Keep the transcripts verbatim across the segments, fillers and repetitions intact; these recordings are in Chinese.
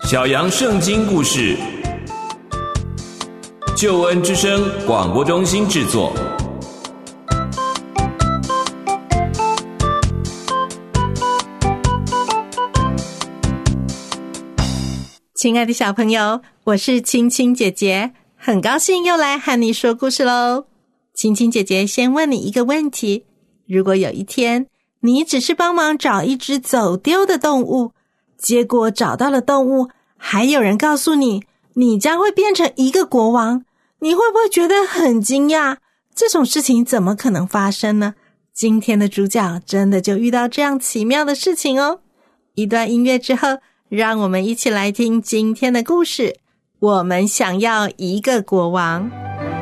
小羊圣经故事，救恩之声广播中心制作。 亲爱的小朋友，我是青青姐姐，很高兴又来和你说故事咯。青青姐姐先问你一个问题，如果有一天你只是帮忙找一只走丢的动物，结果找到了动物，还有人告诉你你将会变成一个国王，你会不会觉得很惊讶？这种事情怎么可能发生呢？今天的主角真的就遇到这样奇妙的事情哦。一段音乐之后，让我们一起来听今天的故事。我们想要一个国王。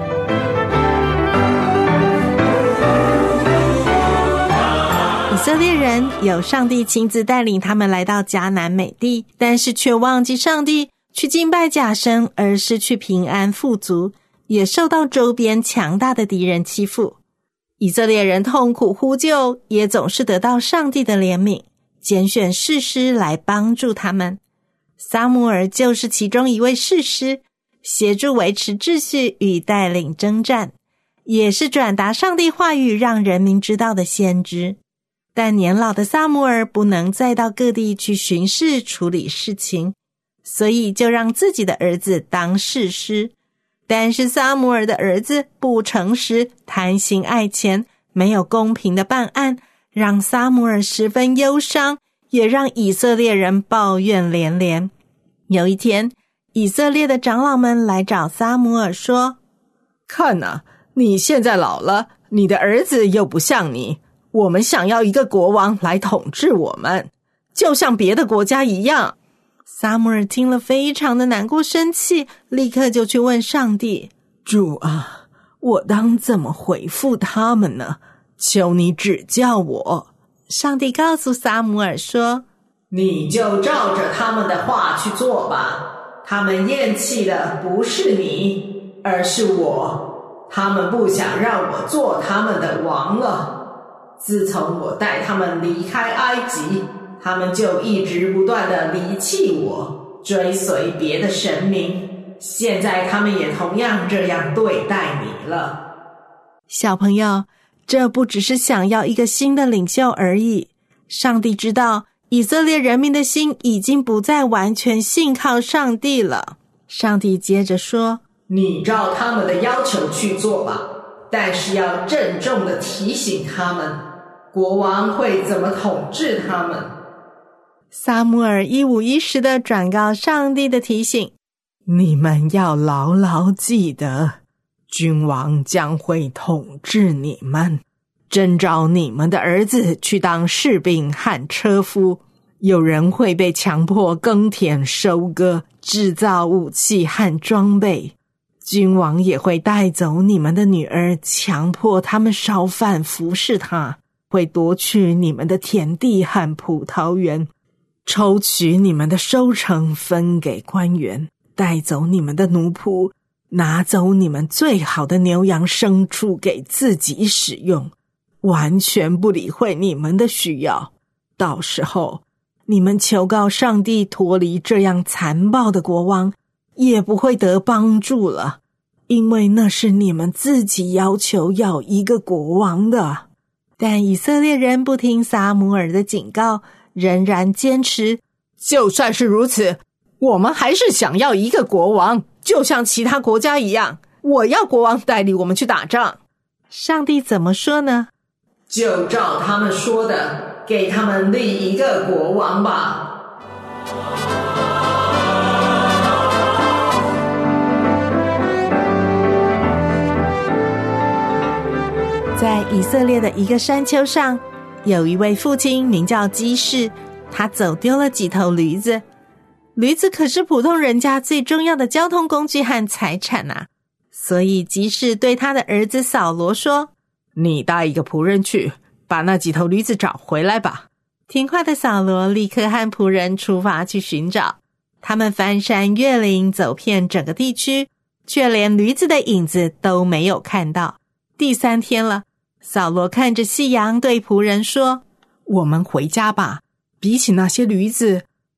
以色列人有上帝亲自带领他们来到迦南美地，但是却忘记上帝，去敬拜假神，而失去平安富足，也受到周边强大的敌人欺负。以色列人痛苦呼救，也总是得到上帝的怜悯，拣选士师来帮助他们。撒母耳就是其中一位士师，协助维持秩序与带领征战，也是转达上帝话语让人民知道的先知。但年老的撒母耳不能再到各地去巡视处理事情，所以就让自己的儿子当士师。但是撒母耳的儿子不诚实，贪心爱钱，没有公平的办案，让撒母耳十分忧伤，也让以色列人抱怨连连。有一天，以色列的长老们来找撒母耳说， 看啊，你现在老了，你的儿子又不像你，我们想要一个国王来统治我们，就像别的国家一样。 撒母耳听了非常的难过生气，立刻就去问上帝， 主啊，我当怎么回复他们呢？求你指教我。 上帝告诉撒母耳说， 你就照着他们的话去做吧，他们厌弃的不是你，而是我，他们不想让我做他们的王了。自从我带他们离开埃及，他们就一直不断地离弃我，追随别的神明，现在他们也同样这样对待你了。 小朋友，这不只是想要一个新的领袖而已，上帝知道以色列人民的心已经不再完全信靠上帝了。上帝接着说， 你照他们的要求去做吧，但是要郑重地提醒他们，国王会怎么统治他们。 撒母耳一五一十地转告上帝的提醒， 你们要牢牢记得，君王将会统治你们，征召你们的儿子去当士兵和车夫，有人会被强迫耕田收割，制造武器和装备。君王也会带走你们的女儿，强迫他们烧饭服侍他，会夺取你们的田地和葡萄园，抽取你们的收成分给官员，带走你们的奴仆，拿走你们最好的牛羊牲畜给自己使用，完全不理会你们的需要。到时候你们求告上帝脱离这样残暴的国王，也不会得帮助了，因为那是你们自己要求要一个国王的。 但以色列人不听撒母耳的警告，仍然坚持， 就算是如此，我们还是想要一个国王，就像其他国家一样，我要国王带领我们去打仗。 上帝怎么说呢？ 就照他们说的，给他们立一个国王吧。 在以色列的一个山丘上，有一位父亲名叫基士，他走丢了几头驴子。驴子可是普通人家最重要的交通工具和财产啊，所以基士对他的儿子扫罗说， 你带一个仆人去，把那几头驴子找回来吧。 听话的扫罗立刻和仆人出发去寻找，他们翻山越岭，走遍整个地区，却连驴子的影子都没有看到。第三天了，扫罗看着夕阳对仆人说， 我们回家吧，比起那些驴子，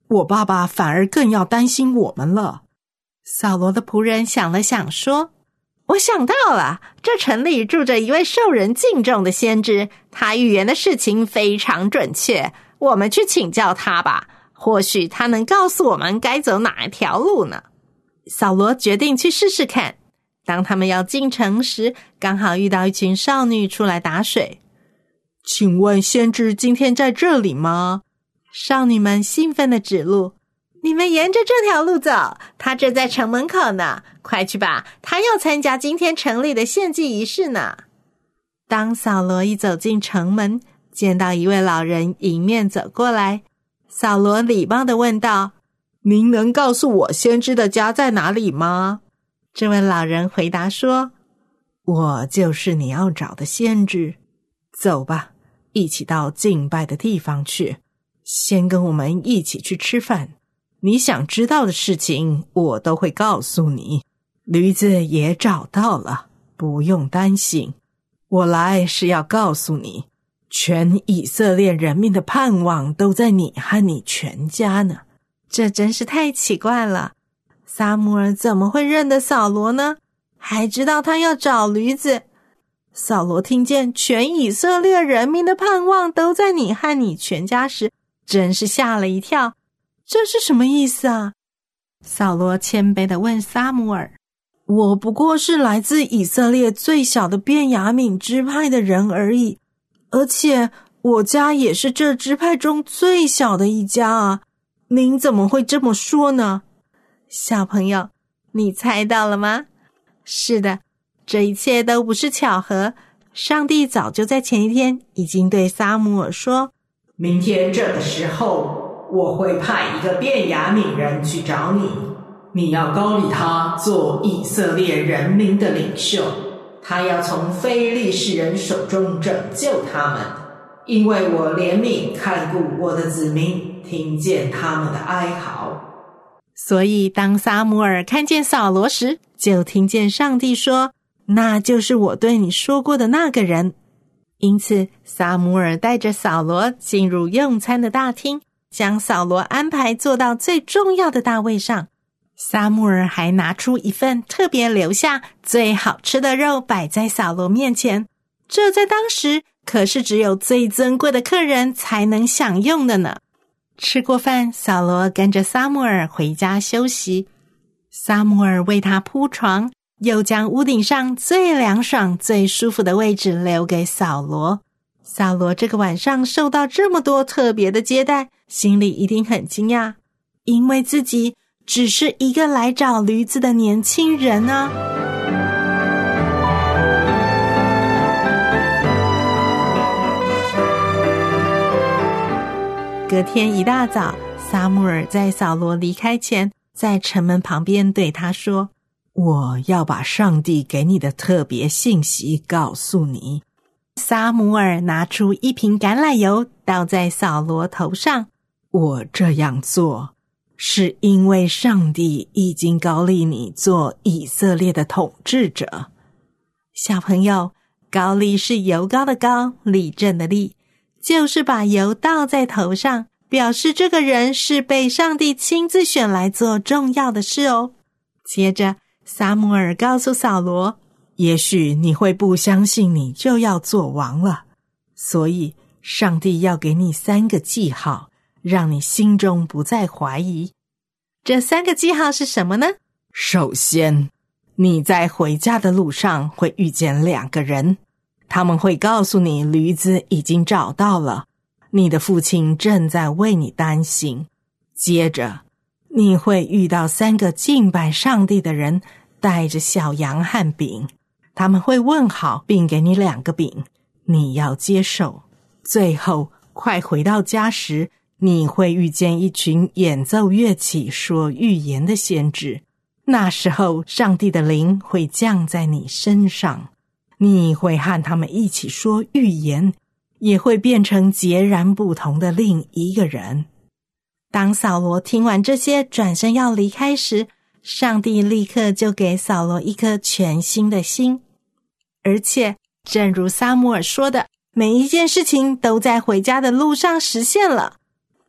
我爸爸反而更要担心我们了。 扫罗的仆人想了想说，我想到了，这城里住着一位受人敬重的先知，他预言的事情非常准确，我们去请教他吧，或许他能告诉我们该走哪一条路呢。扫罗决定去试试看。当他们要进城时，刚好遇到一群少女出来打水。 请问先知今天在这里吗？ 少女们兴奋地指路，你们沿着这条路走，他正在城门口呢，快去吧，他要参加今天城里的献祭仪式呢。当扫罗一走进城门，见到一位老人迎面走过来，扫罗礼貌地问道， 您能告诉我先知的家在哪里吗？ 这位老人回答说， 我就是你要找的先知，走吧，一起到敬拜的地方去，先跟我们一起去吃饭，你想知道的事情我都会告诉你。驴子也找到了，不用担心，我来是要告诉你，全以色列人民的盼望都在你和你全家呢。 这真是太奇怪了，撒母耳怎么会认得扫罗呢？还知道他要找驴子。扫罗听见全以色列人民的盼望都在你和你全家时，真是吓了一跳。这是什么意思啊？扫罗谦卑地问撒母耳， 我不过是来自以色列最小的便雅悯支派的人而已，而且我家也是这支派中最小的一家啊，您怎么会这么说呢？ 小朋友，你猜到了吗？是的，这一切都不是巧合，上帝早就在前一天已经对撒母耳说， 明天这个时候我会派一个便雅悯人去找你，你要膏立他做以色列人民的领袖，他要从非利士人手中拯救他们，因为我怜悯看顾我的子民，听见他们的哀嚎。 所以当撒母耳看见扫罗时，就听见上帝说，那就是我对你说过的那个人。因此撒母耳带着扫罗进入用餐的大厅，将扫罗安排坐到最重要的大位上。撒母耳还拿出一份特别留下最好吃的肉摆在扫罗面前，这在当时可是只有最尊贵的客人才能享用的呢。吃过饭，扫罗跟着撒母耳回家休息。撒母耳为他铺床，又将屋顶上最凉爽最舒服的位置留给扫罗。扫罗这个晚上受到这么多特别的接待，心里一定很惊讶，因为自己只是一个来找驴子的年轻人啊。隔天一大早，撒母耳在扫罗离开前，在城门旁边对他说， 我要把上帝给你的特别信息告诉你。 撒母耳拿出一瓶橄榄油倒在扫罗头上， 我这样做是因为上帝已经膏立你做以色列的统治者。 小朋友，膏立是油膏的膏，立正的立，就是把油倒在头上，表示这个人是被上帝亲自选来做重要的事哦。接着撒母耳告诉扫罗， 也许你会不相信你就要做王了，所以上帝要给你三个记号，让你心中不再怀疑。 这三个记号是什么呢？ 首先，你在回家的路上会遇见两个人，他们会告诉你驴子已经找到了，你的父亲正在为你担心。接着，你会遇到三个敬拜上帝的人，带着小羊和饼，他们会问好并给你两个饼，你要接受。最后，快回到家时，你会遇见一群演奏乐器说预言的先知，那时候上帝的灵会降在你身上，你会和他们一起说预言，也会变成截然不同的另一个人。 当扫罗听完这些转身要离开时，上帝立刻就给扫罗一颗全新的心。而且正如撒母耳说的，每一件事情都在回家的路上实现了。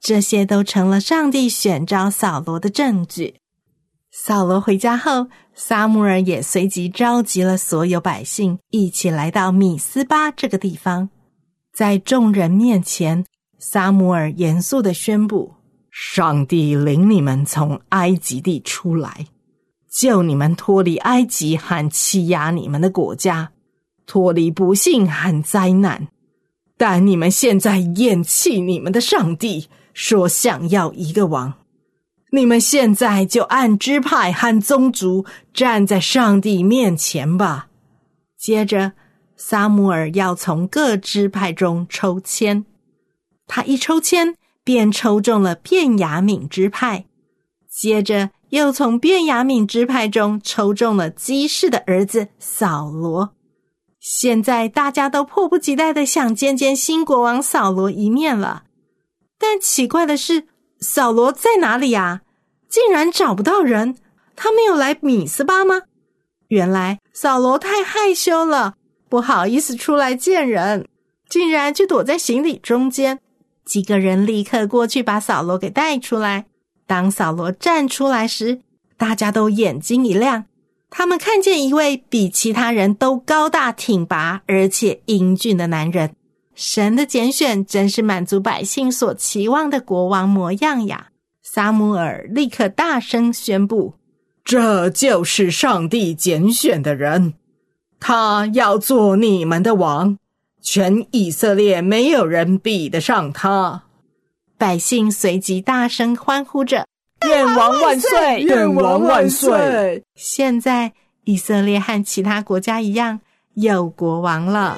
这些都成了上帝选召扫罗的证据。扫罗回家后，撒母耳也随即召集了所有百姓，一起来到米斯巴这个地方。在众人面前，撒母耳严肃地宣布： 上帝领你们从埃及地出来，救你们脱离埃及和欺压你们的国家，脱离不幸和灾难。但你们现在厌弃你们的上帝，说想要一个王。你们现在就按支派和宗族站在上帝面前吧。 接着，撒母耳要从各支派中抽签，他一抽签便抽中了便雅悯支派，接着又从便雅悯支派中抽中了基士的儿子扫罗。现在大家都迫不及待地想见见新国王扫罗一面了。但奇怪的是，扫罗在哪里啊？竟然找不到人。他没有来米斯巴吗？原来扫罗太害羞了，不好意思出来见人，竟然就躲在行李中间。几个人立刻过去把扫罗给带出来。当扫罗站出来时，大家都眼睛一亮，他们看见一位比其他人都高大挺拔而且英俊的男人。神的拣选真是满足百姓所期望的国王模样呀！撒母耳立刻大声宣布： 这就是上帝拣选的人，他要做你们的王，全以色列没有人比得上他。 百姓随即大声欢呼着： 愿王万岁！愿王万岁！ 现在以色列和其他国家一样，有国王了。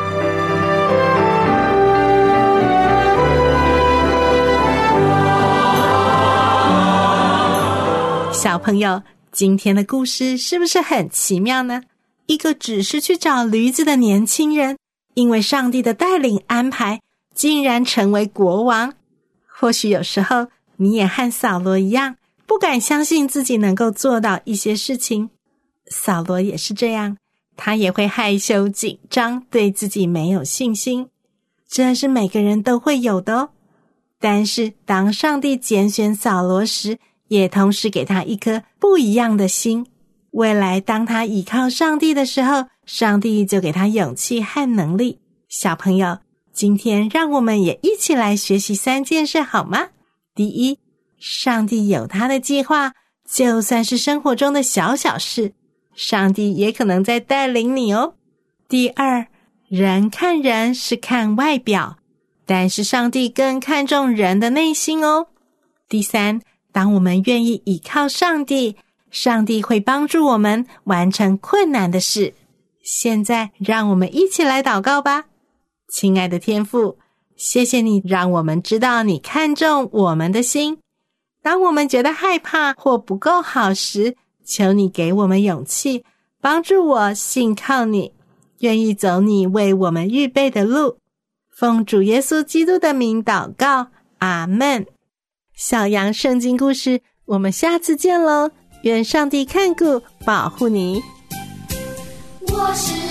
小朋友，今天的故事是不是很奇妙呢？一个只是去找驴子的年轻人，因为上帝的带领安排，竟然成为国王。或许有时候你也和扫罗一样，不敢相信自己能够做到一些事情。扫罗也是这样，他也会害羞紧张，对自己没有信心，这是每个人都会有的哦。但是当上帝拣选扫罗时，也同时给他一颗不一样的心。未来当他倚靠上帝的时候，上帝就给他勇气和能力。小朋友，今天让我们也一起来学习三件事好吗？第一，上帝有他的计划，就算是生活中的小小事，上帝也可能在带领你哦。第二，人看人是看外表，但是上帝更看重人的内心哦。第三，当我们愿意倚靠上帝，上帝会帮助我们完成困难的事。现在让我们一起来祷告吧。亲爱的天父，谢谢你让我们知道你看重我们的心。当我们觉得害怕或不够好时，求你给我们勇气，帮助我信靠你，愿意走你为我们预备的路。奉主耶稣基督的名祷告，阿们。小羊圣经故事，我们下次见喽！愿上帝看顾保护你。 我是